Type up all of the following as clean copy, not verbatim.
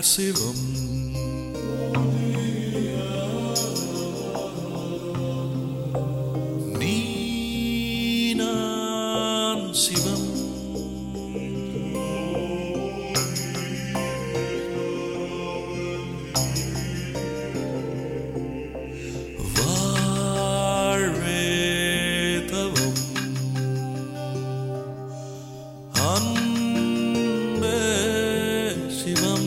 சிவம் நீ நான் சிவம் வாழ்வே தவம் அன்பே சிவம்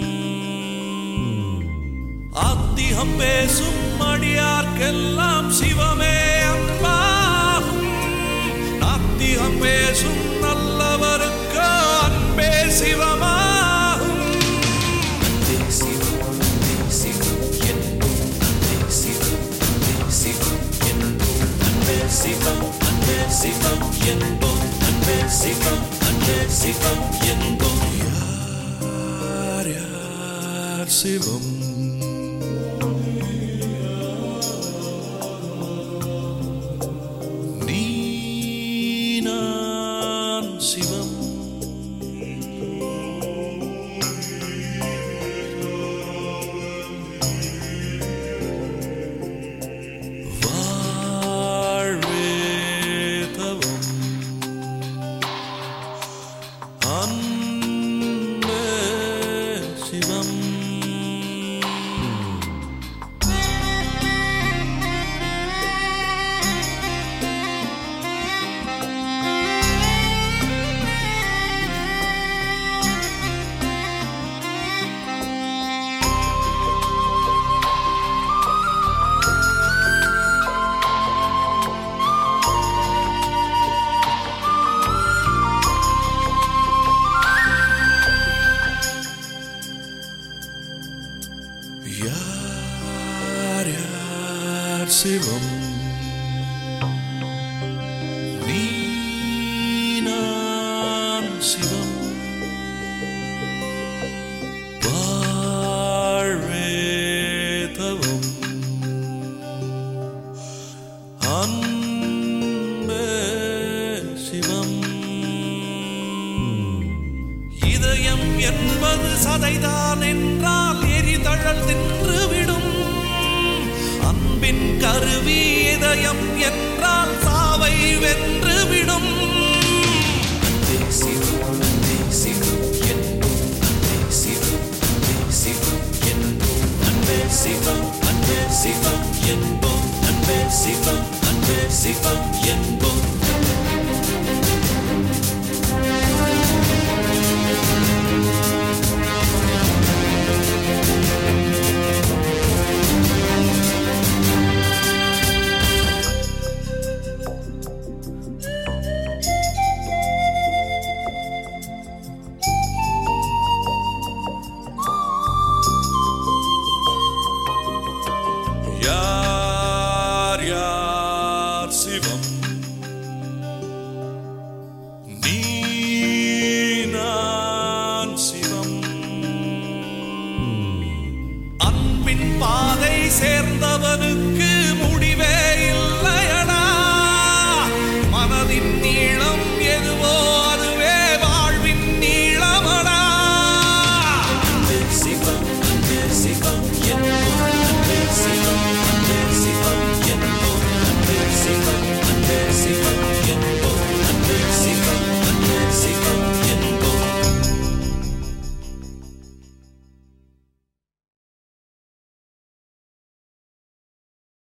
ஆத்திகம் பேசும் அடியார்க்கெல்லாம் சிவமே அன்பாகும் நாத்திகம் பேசும் நல்லவருக்கு அன்பே சிவமாகும் அன்பே சிவம் அன்பே சிவம் என்போம் அன்பே சிவம் அன்பே சிவம் என்போம் அன்பே சிவம் அன்பே சிவம் என்போம் அன்பே சிவம் அன்பே சிவம் என்போம் யார் யார் சிவம் நீ நான் சிவம் வாழ்வே தவம் அன்பே சிவம் யார் யார் சிவம் நீ நான் சிவம் வாழ்வே தவம் அன்பே சிவம் இதயம் என்பது சதைதான் என்றால் எரிதழல் தின்றுவிடும் அன்பின் கருவி இதயம் என்றால் சாவை வென்றுவிடும் அன்பே சிவம் அன்பே சிவம் என்போம் அன்பே சிவம் அன்பே சிவம் என்போம் அன்பே சிவம் அன்பே சிவம் என்போம் அன்பே சிவம் அன்பே சிவம்